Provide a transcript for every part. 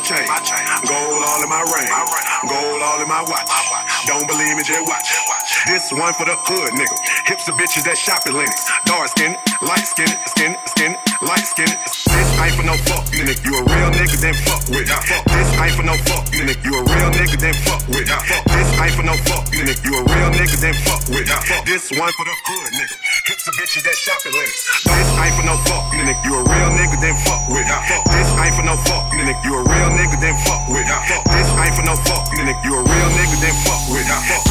chain. Gold all in my ring. Gold all in my watch. Don't believe me, just watch. This one for the hood, nigga. Hips of bitches that shop at Lennox. Dark skin, light skin, light skin. This ain't for no fuck, nigga. You a real nigga, then fuck with. This ain't for no fuck, nigga. You a real nigga, then fuck with. This ain't for no fuck, nigga. You a real nigga, then fuck with. This one for the hood, nigga. Hips of bitches that shop at Lennox. This ain't for no fuck, nigga. You a real nigga, then fuck with. This ain't for no fuck, nigga. You a real nigga, then fuck with. This ain't for no fuck, nigga. You a real nigga, then fuck with.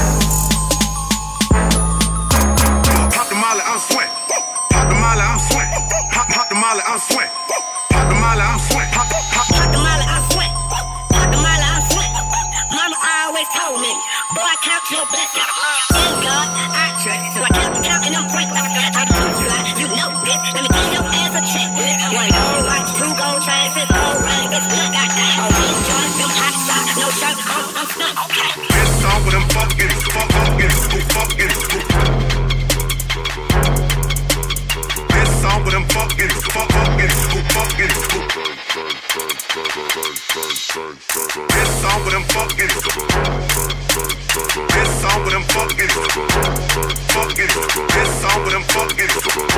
Pop the molly, I'm sweat. Pop the molly, I'm sweat. Pop the molly, I'm sweat. Pop the molly, I'm sweat. Pop the molly, I'm sweat. Pop the molly, I'm sweat. Mama always told me, boy, count your blessings. In God, I trust. So I kept counting them bricks. I too fly, you know this. Let me give your ass a check. One gold watch, two gold chains, this gold ring, this look like that. Oh, these joints, them hot socks, no shirt, I'm stuck. Okay. This song with them fucking. This song with them fucking. This song with them fucking. This song with them fucking. This song with them fucking.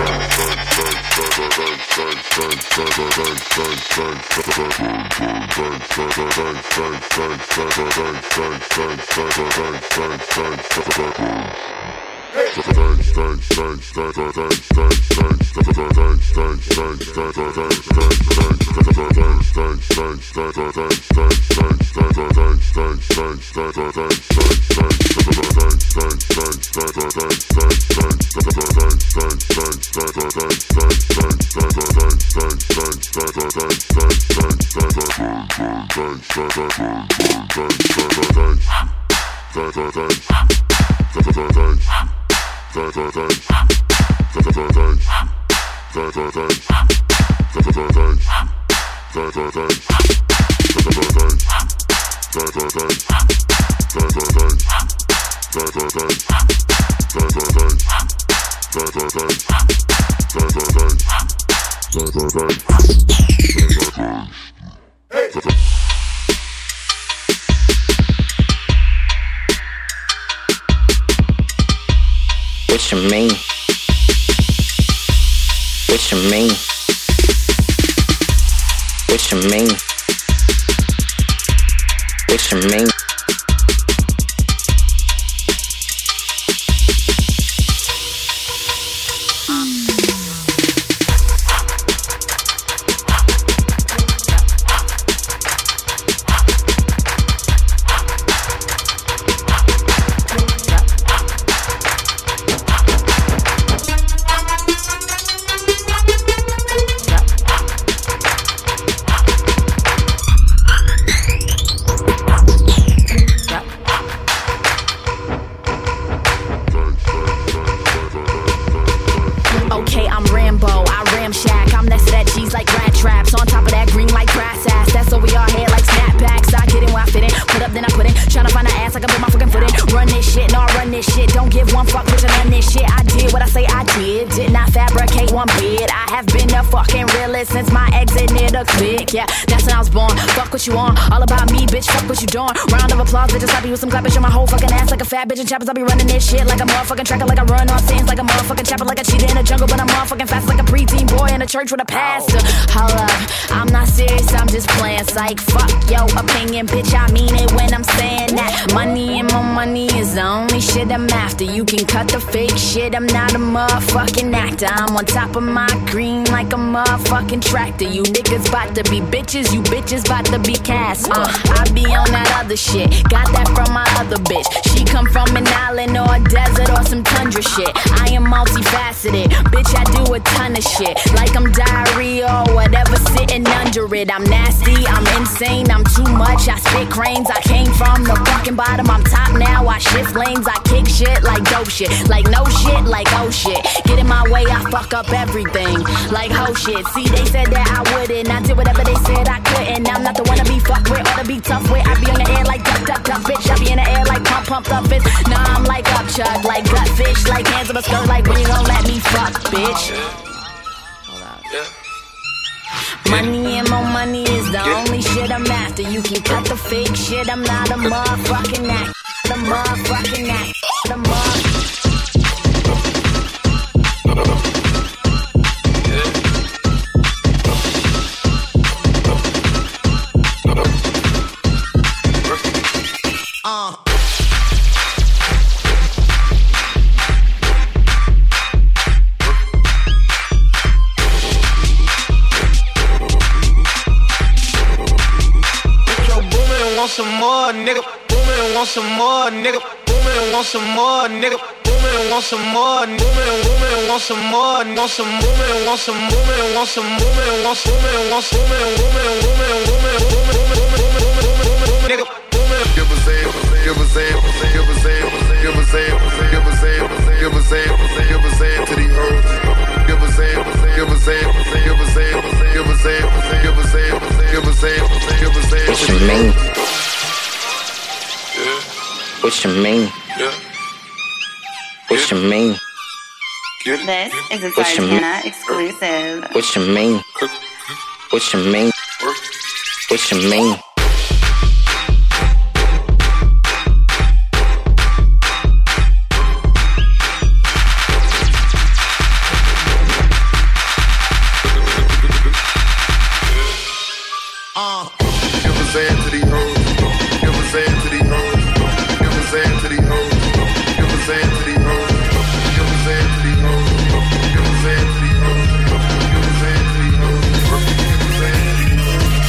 What you mean? What you mean? What you mean? What you mean? Yeah, that's when I was born. Fuck what you want, all about me, bitch. Fuck what you doing. Round of applause, bitches. I be with some clappers on my whole fucking ass like a fat bitch. And choppers, I be running this shit like a motherfucking tracker, like I run on scenes, like a motherfucking chopper, like a cheetah in the jungle. But I'm motherfucking fast like a preteen boy in a church with a pastor. Hold up, I'm not serious, I'm just playing. Psych, fuck your opinion, bitch. I mean it when I'm saying that. Money and more money is the only shit I'm after. You can cut the fake shit, I'm not a motherfucking actor. I'm on top of my green like a motherfucking tractor. You niggas bout to be bitches, you bitches bout to be cast. I be on that other shit, got that from my other bitch. She come from an island or a desert or some tundra shit. I am multifaceted, bitch, I do a ton of shit. Like I'm diarrhea or whatever sitting under it. I'm nasty, I'm insane, I'm too much. I spit cranes, I came from the fucking bottom. I'm top now, I shift lanes, I kick shit like dope shit. Like no shit, like oh shit. Get in my way, I fuck up everything. Like ho shit, see they said that I wouldn't. I did whatever they said I couldn't. I'm not the one to be fucked with or to be tough with. I be on the air like duck, duck, duck, bitch. I be in the air like pump up fist. Nah, I'm like up chug, like gut fish, like hands of a skirt, like when you gon' let me fuck, bitch. Hold up. Money and more money is the only shit I'm after. after. You can cut the fake shit. I'm not a motherfucking act. The motherfucking act. The motherfucking. Some more, nigga. Boomin' want some more, nigga. Boomin' want some more, nigga. Boomin' want some more, boomin' want some more, want some boomin' want some boomin' want some boomin' want some boomin' want some nigga. Give a zam, give a zam, give a zam, give a zam, give a zam, give a zam, give a zam to the hoes. Give a zam, give a zam, give a zam, give a zam, give a zam, give a zam, give a zam. What you mean? What you mean? What you mean? This is a Santana exclusive. What you mean? What you mean? What you mean? Give a zam to the hoes. Give a zam to the hoes. Give a zam to the hoes. Give a zam to the hoes. Give a zam to the hoes. Give a zam to the hoes. Give a zam to the hoes. Give a zam to the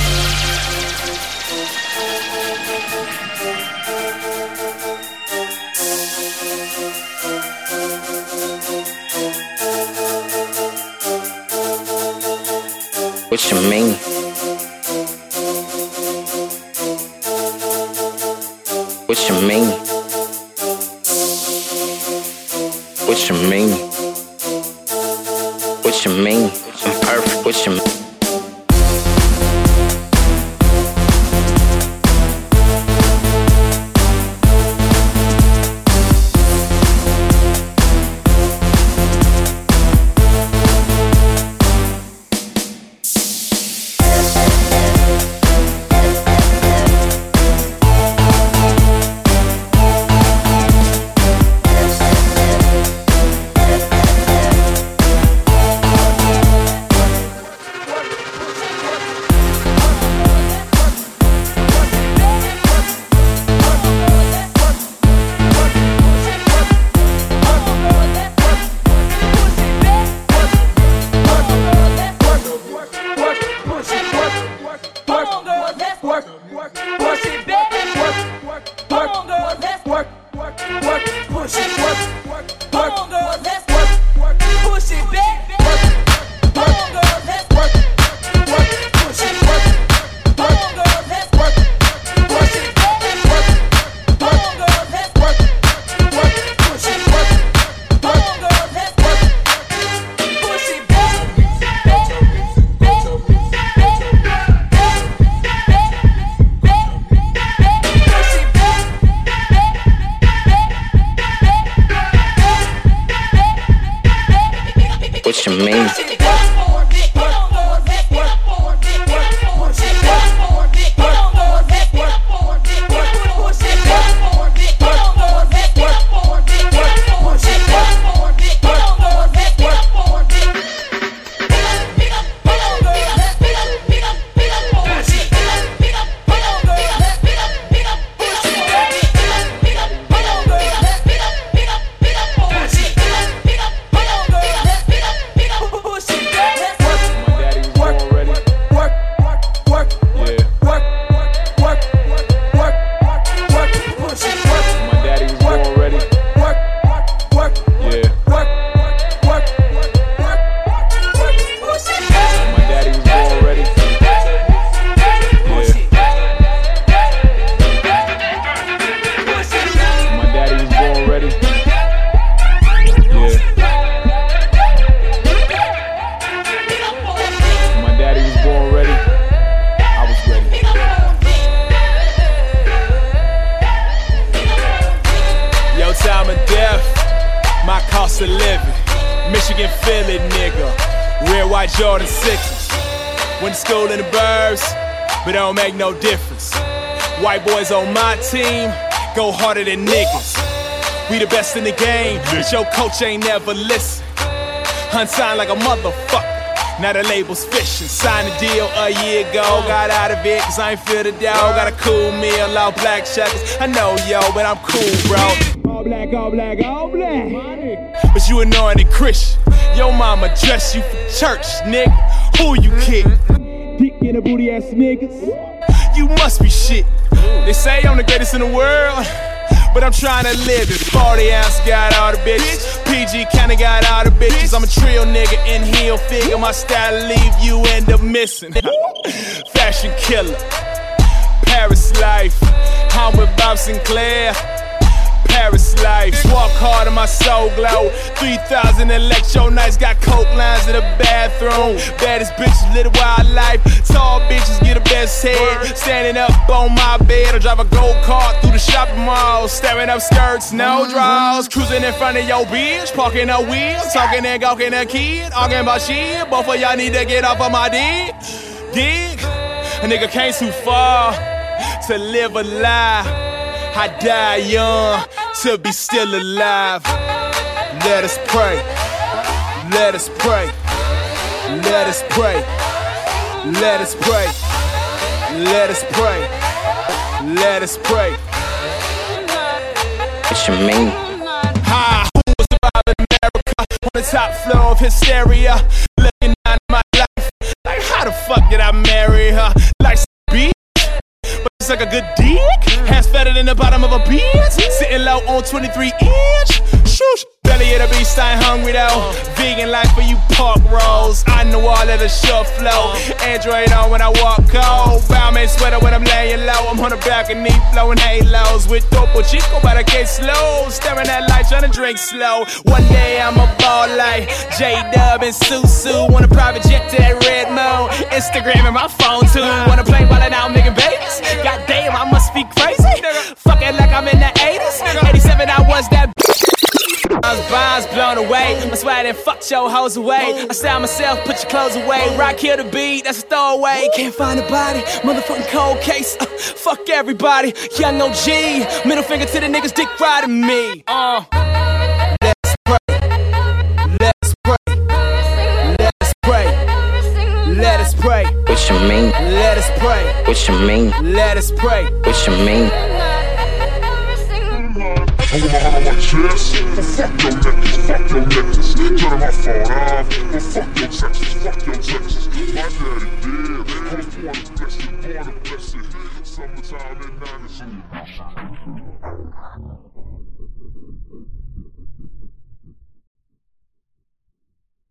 What you mean? What you mean? What you mean? What you mean? I'm perfect. What you mean? What you mean? cost of living. Michigan, Philly, nigga. Red, white Jordan 6s. Went to school in the burbs. but it don't make no difference. White boys on my team go harder than niggas. We the best in the game, but your coach ain't never listen. Unsigned like a motherfucker. Now the label's fishing. Signed a deal a year ago. Got out of it cause I ain't feel the dough. Got a cool meal, all black checkers. I know, yo, but I'm cool, bro. All black, all black, all black. But you anointed Christian. Your mama dress you for church, nigga. Who you kidding? Dick in a booty ass niggas. You must be shit. They say I'm the greatest in the world, but I'm trying to live it. 40 ounce got all the bitches. PG kinda got all the bitches. I'm a trill nigga in heel figure. My style leave you end up missing. Fashion killer, Paris life. I'm with Bob Sinclair. Paris life. Walk hard and my soul glow. 3,000 electro nights. Got coke lines in the bathroom. Baddest bitches live a wild life. Tall bitches get the best head. Standing up on my bed. I drive a gold cart through the shopping mall. Staring up skirts, no draws. Cruising in front of your bitch. Parking her wheels. Talking and gawking a kid. Arguing about shit. Both of y'all need to get off of my dick. A nigga came too far to live a lie. I die young to be still alive. Let us pray. Let us pray. Let us pray. Let us pray. Let us pray. Let us pray. What you mean? Hi, who was surviving America on the top floor of hysteria? Looking down at my life, like how the fuck did I marry her? Like bitch, but it's like a good dick. Hands fatter than the bottom of a beard. Sitting low on 23-inch. Shoosh. Belly of the beast, I ain't hungry though. Vegan life for you pork rolls. I know all of the short flow. Android on when I walk cold. Balmain sweater when I'm laying low. I'm on the balcony blowing halos. With Topo Chico by the case slow. Staring at light trying to drink slow. One day I'm a ball like J-Dub and Susu. Want a private jet to that red moon. Instagram and my phone too. Wanna play while I'm out making babies. God damn, I must be crazy. Fuck it like I'm in the 80s. 87 I was that Bars blown away. I swear I didn't fuck your hoes away. I style myself, put your clothes away. Rock kill the beat, that's a throwaway. Can't find a body, motherfucking cold case. Fuck everybody, young OG. Middle finger to the niggas dick riding me. Let's pray. Let's pray. Let's pray. Let us pray. What you mean? Let us pray. What you mean? Let us pray. What you mean? I want my heart on my chest, but fuck your necklace, fuck your necklace. Turn my phone off, but fuck your Texas, fuck your Texas. My daddy dead, I was born a blessed, Summertime in 90s.